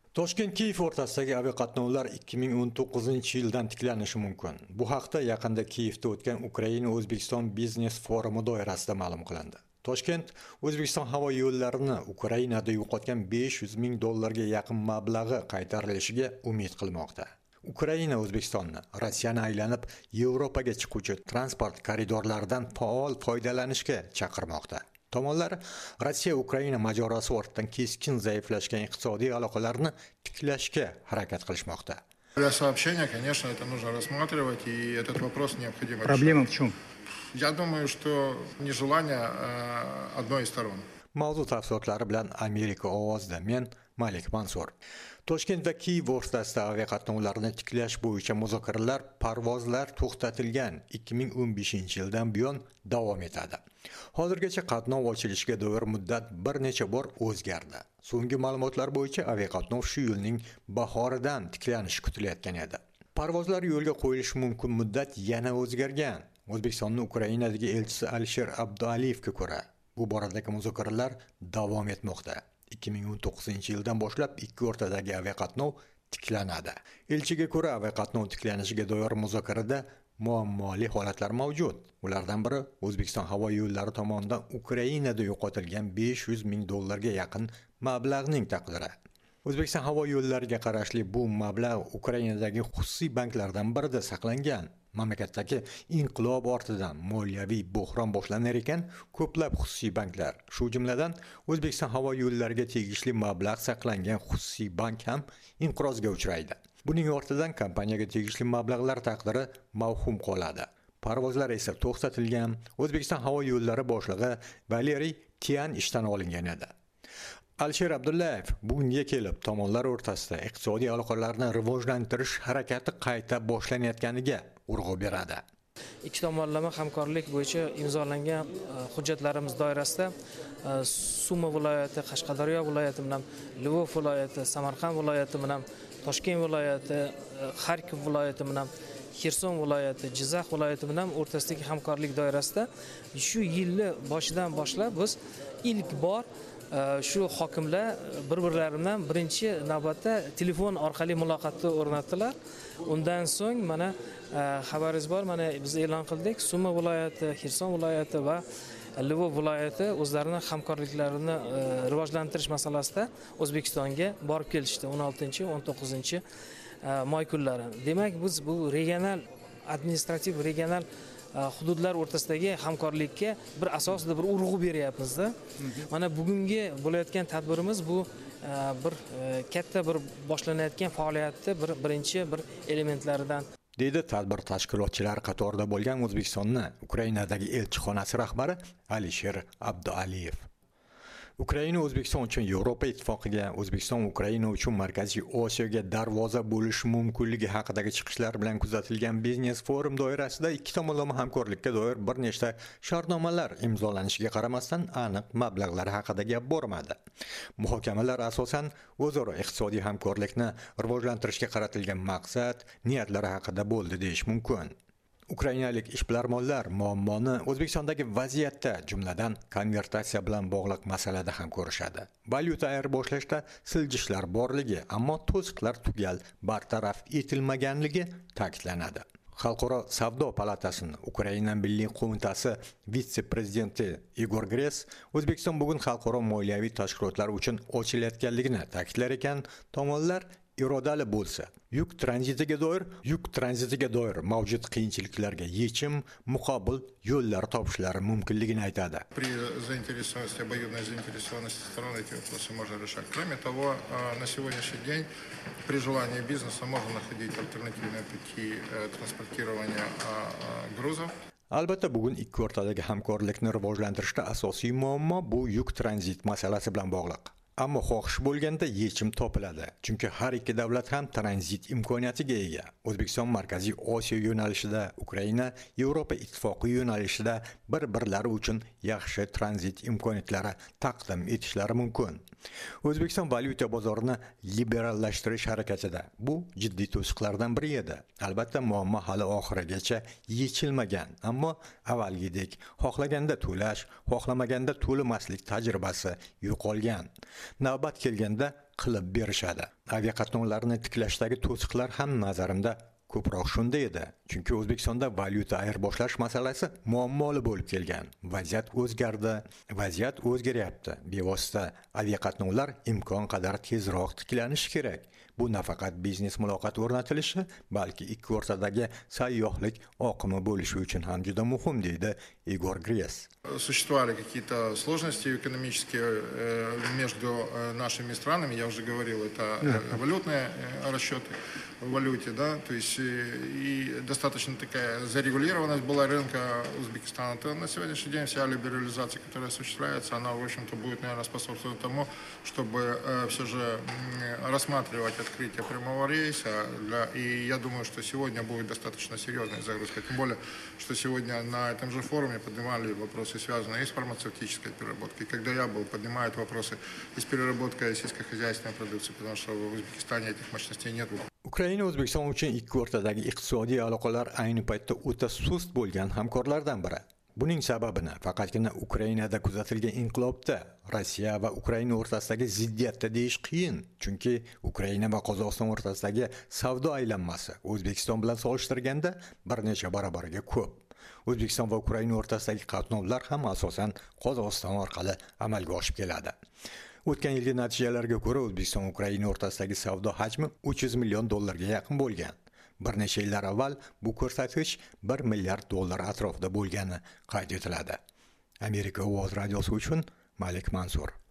Toshkent-Kiyev o'rtasidagi aviaqatnovlar 2019-yildan tiklanishi mumkin. Bu haqda yaqinda Kiyevda o'tgan Ukraina-O'zbekiston biznes forumi doirasida ma'lum qilindi. Toshkent O'zbekiston havo yo'llarini Ukrainada yo'qotgan $500,000 ga yaqin mablag'i qaytarilishiga umid qilmoqda. Ukraina O'zbekistonni Rossiyani aylanib Yevropaga chiquvchi transport koridorlaridan faol foydalanishga chaqirmoqda. Tomonlar Rossiya-Ukraina mojarosi ortidan keskin zaiflashgan iqtisodiy aloqalarni tiklashga harakat qilishmoqda. Для сообщения, конечно, это нужно рассматривать, и этот вопрос необходимо решать. Проблема в чем? Я думаю, что нежелание одной из сторон. Mavzu tafsilotlari bilan Amerika ovozida men Malik Mansur. Toshkent va Kiyev o'rtasida aviaqatnovlarni tiklash bo'yicha muzokaralar parvozlar to'xtatilgan 2015-yildan buyon davom etadi. Hozirgacha qatnov ochilishiga doir muddat bir necha bor o'zgardi. So'nggi ma'lumotlar bo'yicha aviaqatnov shu yilning bahoridan tiklanishi kutilayotgan edi. Parvozlar yo'lga qo'yilishi mumkin muddat yana o'zgargan. O'zbekistonning Ukrainadagi elchisi Alisher Abdualiyevga ko'ra, bu boradagi muzokaralar davom etmoqda. 2019-yildan boshlab ikki o'rtadagi aviaqatnov tiklanadi. Elchiga ko'ra, aviaqatnov tiklanishiga doir muzokarada muammoli holatlar mavjud. Ulardan biri O'zbekiston havo yo'llari tomonidan Ukrainada yo'qotilgan $500,000 ga yaqin mablag'ning taqdiri. O'zbekiston havo yo'llariga qarashli bu mablag' Ukrainadagi xususiy banklardan birida saqlangan. Mamlakatdagi inqilob ortidan moliyaviy buhron boshlanar ekan, ko'plab xususiy banklar, shu jumladan O'zbekiston havo yo'llariga tegishli mablag' saqlangan xususiy bank ham inqirozga uchraydi. Buning ortidan kompaniyaga tegishli mablag'lar taqdiri mavhum qoladi. Parvozlar esa to'xtatilgan. O'zbekiston havo yo'llari boshlig'i Valeriy Tian ishdan olingan edi. Alisher Abdullayev bugunga kelib tomonlar o'rtasida iqtisodiy aloqalarni rivojlantirish harakati qayta boshlanayotganiga urg'u beradi. Ikki tomonlama hamkorlik bo'yicha imzolangan hujjatlarimiz doirasida Suma viloyati, Qashqadaryo viloyati bilan Lvov viloyati, Samarqand viloyati bilan Toshkent viloyati, Xarkov viloyati bilan Xerson viloyati, Jizzax viloyati bilan o'rtasidagi hamkorlik doirasida shu yilning boshidan boshlab biz ilk bor shu hokimlar bir-birlari bilan birinchi navbatda telefon orqali muloqotni o'rnatdilar. Undan so'ng mana xabaringiz bor, mana biz e'lon qildik. Suma viloyati, Xerson viloyati va Lvov viloyati o'zlarining hamkorliklarini rivojlantirish masalasida O'zbekistonga borib kelishdi 16-19 may kunlari. Demak, biz bu regional administrativ regional hududlar o'rtasidagi hamkorlikka bir asosida bir urg'u beryapmiz-da. Mana bugungi bo'layotgan tadbirimiz bu bir katta bir boshlanayotgan faoliyatning birinchi elementlaridan, deydi tadbir tashkilotchilari qatorida bo'lgan O'zbekistonning Ukrainadagi elchixonasi rahbari Alisher Abdualiyev. Ukraina O'zbekiston uchun Yevropa ittifoqiga, O'zbekiston Ukraina uchun Markaziy Osiyoga darvoza bo'lishi mumkinligi haqidagi chiqishlar bilan kuzatilgan biznes forum doirasida ikki tomonlama hamkorlikka doir bir nechta shartnomalar imzolanishiga qaramasdan aniq mablag'lar haqida gap bormadi. Muhokamalar asosan o'zaro iqtisodiy hamkorlikni rivojlantirishga qaratilgan maqsad, niyatlari haqida bo'ldi deyish mumkin. Ukrainalik ishbilarmonlar muammoni O'zbekistondagi vaziyatda, jumladan konvertatsiya bilan bog'liq masalada ham ko'rishadi. Valyuta ayirboshlashda siljishlar borligi, ammo to'siqlar tugal bartaraf etilmaganligi ta'kidlanadi. Xalqaro savdo palatasining Ukraina Milliy qo'mitasi vitse-prezidenti Igor Gres O'zbekiston bugun xalqaro moliyaviy tashkilotlar uchun ochilayotganligini ta'kidlar ekan, tomonlar irodali bo'lsa, yuk tranzitiga doir mavjud qiyinchiliklarga yechim, muqobil yo'llar topishlari mumkinligini aytadi. При заинтересованности, обоюдной заинтересованности сторон эти вопросы можно решать. Кроме того, на сегодняшний день при желании бизнеса можно находить альтернативные пути транспортирования грузов. Albatta bugun ikki o'rtadagi hamkorlikni rivojlantirishda asosiy muammo bu yuk tranzit masalasi bilan bog'liq. Ammo xohish bo'lganda yechim topiladi. Chunki har ikki davlat ham tranzit imkoniyatiga ega. O'zbekiston Markaziy Osiyo yo'nalishida, Ukraina Yevropa ittifoqi yo'nalishida bir-birlari uchun yaxshi tranzit imkoniyatlari taqdim etishlari mumkin. O'zbekiston valyuta bozorini liberallashtirish harakatida. Bu jiddiy to'siqlardan biri edi. Albatta muammo hali oxirigacha yechilmagan, ammo avvalgidek xohlaganda to'lash, xohlamaganda to'lamaslik tajribasi yo'qolgan. navbat kelganda qilib berishadi. Aviaqatnovlarni tiklashdagi to'siqlar ham nazarimda ko'proq shunda edi. Chunki O'zbekistonda valyuta ayirboshlash masalasi muammoli bo'lib kelgan. Vaziyat o'zgardi, vaziyat o'zgaryapti. Bevosita aviaqatnovlar imkon qadar tezroq tiklanishi kerak. Bu nafaqat biznes muloqot o'rnatilishi, balki ikki o'rtadagi sayyohlik oqimi bo'lishi uchun ham juda muhim, deydi Igor Gres. Существовали какие-то сложности экономические между нашими странами, я уже говорил, это валютные расчеты в валюте, да, то есть и достаточно такая зарегулированность была рынка Узбекистана. То на сегодняшний день вся либерализация, которая осуществляется, она, в общем-то, будет, наверное, способствовать тому, чтобы все же рассматривать открытие прямого рейса, и я думаю, что сегодня будет достаточно серьезная загрузка, тем более, что сегодня на этом же форуме поднимали вопросы, связанные и с фармацевтической переработкой. Когда я был, поднимают вопросы и с переработкой сельскохозяйственной продукции, потому что в Узбекистане этих мощностей нет. Ukraina O'zbekiston uchun ikki o'rtadagi iqtisodiy aloqalar ayni paytda o'ta sust bo'lgan hamkorlardan biri. Buning sababini faqatgina Ukrainada kuzatilgan inqilobda, Rossiya va Ukraina o'rtasidagi ziddiyatda deyish qiyin. Chunki Ukraina va Qozog'iston o'rtasidagi savdo aylanmasi O'zbekiston bilan solishtirganda bir necha barobarga ko'p. O'zbekiston va Ukraina o'rtasidagi qatnovlar ham asosan Qozog'iston orqali amalga oshib keladi. O'tgan yilgi natijalarga ko'ra O'zbekiston va Ukraina o'rtasidagi savdo hajmi $300 million ga yaqin bo'lgan. Bir necha yillar avval bu ko'rsatkich $1 milliard atrofida bo'lgani qayd etiladi. Amerika Ovoz radiosi uchun Malik Mansur.